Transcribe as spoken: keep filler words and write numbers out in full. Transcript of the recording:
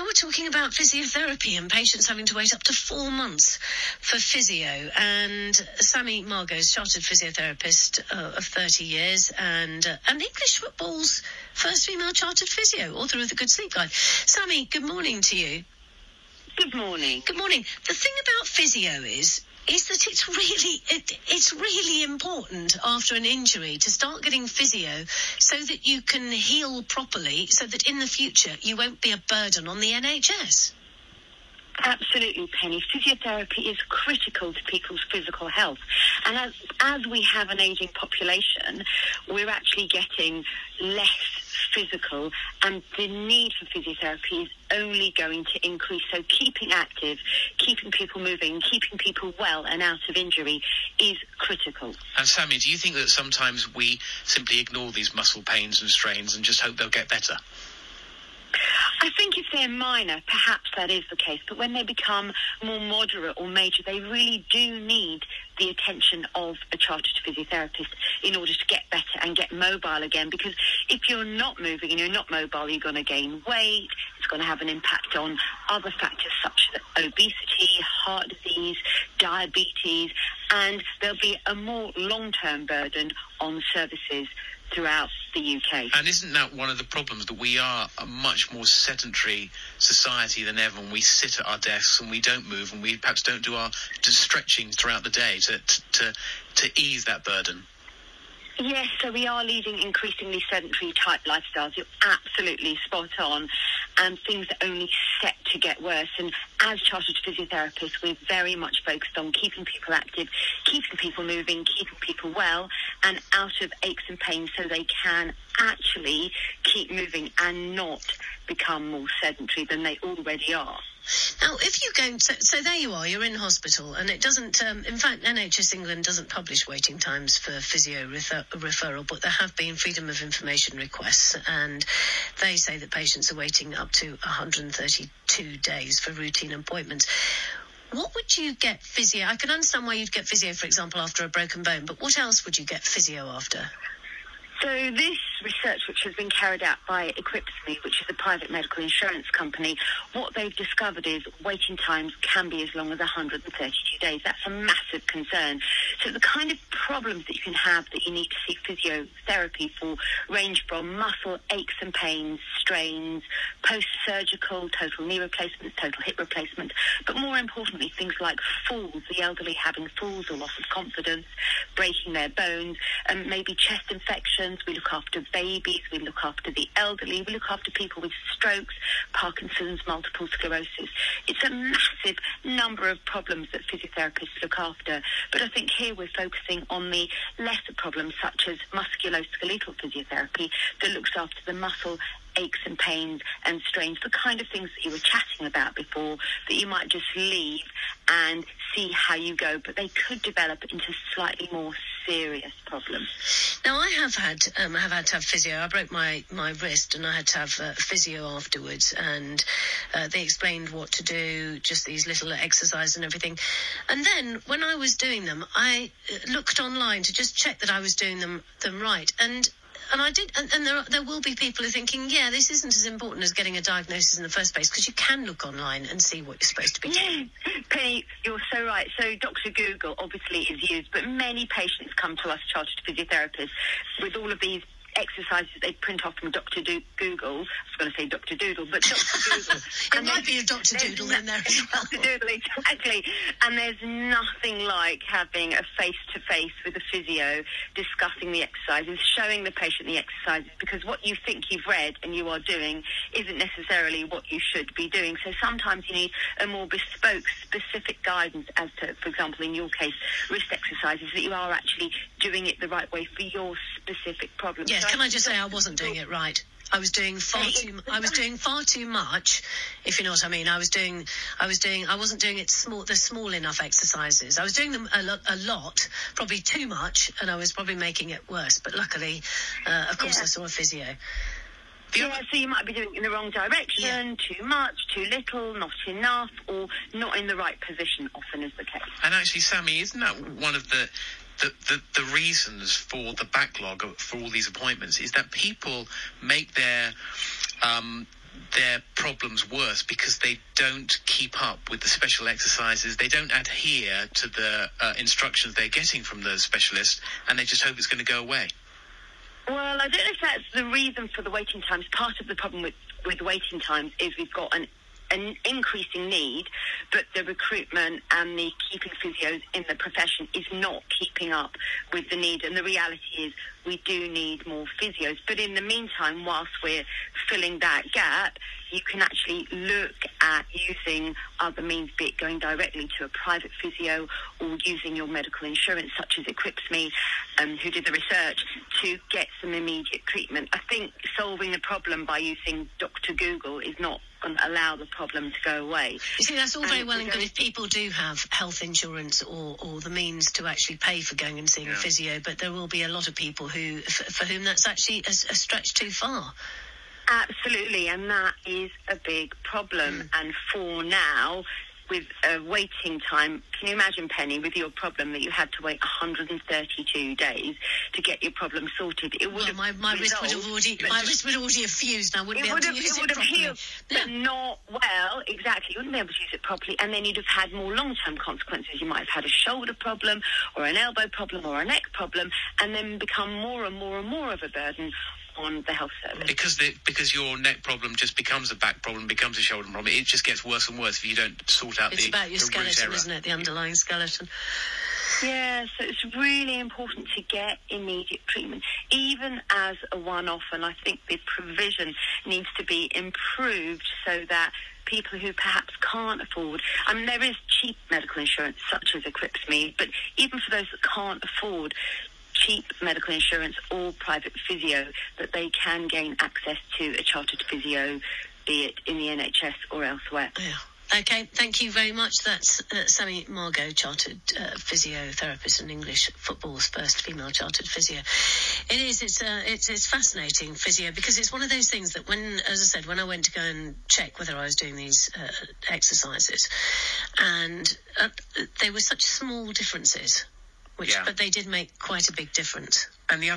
we're talking about physiotherapy and patients having to wait up to four months for physio. And Sammy Margot's chartered physiotherapist uh, of thirty years and, uh, and English football's first female chartered physio, author of The Good Sleep Guide. Sammy, good morning to you. Good morning. Good morning. The thing about physio is... is that it's really it, it's really important after an injury to start getting physio so that you can heal properly, so that in the future you won't be a burden on the N H S. Absolutely, Penny. Physiotherapy is critical to people's physical health. And as, as we have an ageing population, we're actually getting less physical, and the need for physiotherapy is only going to increase. So keeping active, keeping people moving, keeping people well and out of injury is critical. And Sammy, do you think that sometimes we simply ignore these muscle pains and strains and just hope they'll get better? I think if they're minor, perhaps that is the case. But when they become more moderate or major, they really do need the attention of a chartered physiotherapist in order to get better and get mobile again. Because if you're not moving and you're not mobile, you're going to gain weight. It's going to have an impact on other factors such as obesity, heart disease, diabetes, and there'll be a more long-term burden on services throughout the U K. And isn't that one of the problems, that we are a much more sedentary society than ever, and we sit at our desks and we don't move, and we perhaps don't do our just stretching throughout the day to to to ease that burden? Yes, so we are leading increasingly sedentary type lifestyles. You're absolutely spot on, and things are only set to get worse. And as chartered physiotherapists, we're very much focused on keeping people active, keeping people moving, keeping people well and out of aches and pains, so they can actually keep moving and not become more sedentary than they already are. Now, if you go, so, so there you are, you're in hospital, and it doesn't, um, in fact, N H S England doesn't publish waiting times for physio refer- referral, but there have been freedom of information requests, and they say that patients are waiting up to one hundred thirty-two days for routine appointments. What would you get physio? I can understand why you'd get physio, for example, after a broken bone, but what else would you get physio after? So this research, which has been carried out by Equipsme, which is a private medical insurance company, what they've discovered is waiting times can be as long as one hundred thirty-two days. That's a massive concern. So the kind of problems that you can have that you need to seek physiotherapy for range from muscle aches and pains, strains, post-surgical, total knee replacements, total hip replacements, but more importantly, things like falls, the elderly having falls or loss of confidence, breaking their bones, and maybe chest infections. We look after babies, we look after the elderly, we look after people with strokes, Parkinson's, multiple sclerosis. It's a massive number of problems that physiotherapists look after. But I think here we're focusing on the lesser problems, such as musculoskeletal physiotherapy that looks after the muscle aches and pains and strains, the kind of things that you were chatting about before, that you might just leave and see how you go, but they could develop into slightly more serious problems. Now, I have had um, have had to have physio. I broke my, my wrist and I had to have uh, physio afterwards, and uh, they explained what to do, just these little exercises and everything. And then when I was doing them, I looked online to just check that I was doing them them right. And And I did, and, and there, there will be people who are thinking, yeah, this isn't as important as getting a diagnosis in the first place, because you can look online and see what you're supposed to be doing. Penny, you're so right. So Doctor Google obviously is used, but many patients come to us, chartered physiotherapists, with all of these exercises they print off from Doctor Do- Google. I was going to say Doctor Doodle, but Doctor Google. It might be a Doctor Doodle in there as well. Doctor Doodle, exactly. And there's nothing like having a face-to-face with a physio, discussing the exercises, showing the patient the exercises, because what you think you've read and you are doing isn't necessarily what you should be doing. So sometimes you need a more bespoke, specific guidance as to, for example, in your case, wrist exercises, that you are actually doing it the right way for your specific problem. Yes, so can I just say I wasn't doing it right? I was doing far too. I was doing far too much, if you know what I mean. I was doing. I was doing. I wasn't doing it small. The small enough exercises. I was doing them a lot, a lot, probably too much, and I was probably making it worse. But luckily, uh, of course, yeah. I saw a physio. Yeah, so you might be doing it in the wrong direction, yeah. Too much, too little, not enough, or not in the right position. Often is the case. And actually, Sammy, isn't that one of the The, the, the reasons for the backlog for all these appointments is that people make their um, their problems worse because they don't keep up with the special exercises. They don't adhere to the uh, instructions they're getting from the specialist, and they just hope it's going to go away. Well, I don't know if that's the reason for the waiting times. Part of the problem with, with waiting times is we've got an an increasing need, but the recruitment and the keeping physios in the profession is not keeping up with the need. And the reality is we do need more physios. But in the meantime, whilst we're filling that gap, you can actually look at using other means, be it going directly to a private physio or using your medical insurance, such as EquipsMe, um, who did the research, to get some immediate treatment. I think solving the problem by using Doctor Google is not going to allow the problem to go away. You see, that's all very And well and good going if people do have health insurance or, or the means to actually pay for going and seeing Yeah. a physio, but there will be a lot of people who, for, for whom that's actually a, a stretch too far. Absolutely, and that is a big problem. Mm. And for now, with a waiting time, can you imagine, Penny, with your problem that you had to wait one hundred thirty-two days to get your problem sorted? It would Well, have my, my wrist would have resolved, already but my just- wrist would already have fused, and I wouldn't It be able would to have, use it it, would have properly. healed, Yeah. but not well, exactly. You wouldn't be able to use it properly, and then you'd have had more long-term consequences. You might have had a shoulder problem, or an elbow problem, or a neck problem, and then become more and more and more of a burden on the health service. Because the, because your neck problem just becomes a back problem, becomes a shoulder problem. It just gets worse and worse if you don't sort out It's the, about your the root skeleton, error. isn't it? The underlying skeleton. Yeah, so it's really important to get immediate treatment, even as a one-off, and I think the provision needs to be improved so that people who perhaps can't afford, I mean, there is cheap medical insurance, such as EquipsMe, but even for those that can't afford cheap medical insurance or private physio, that they can gain access to a chartered physio, be it in the N H S or elsewhere. Yeah. Okay, thank you very much. That's uh, Sammy Margot, chartered uh, physiotherapist and English football's first female chartered physio. It is, it's, uh, it's, it's fascinating, physio, because it's one of those things that when, as I said, when I went to go and check whether I was doing these uh, exercises, and uh, they were such small differences, which, Yeah. but they did make quite a big difference. And the other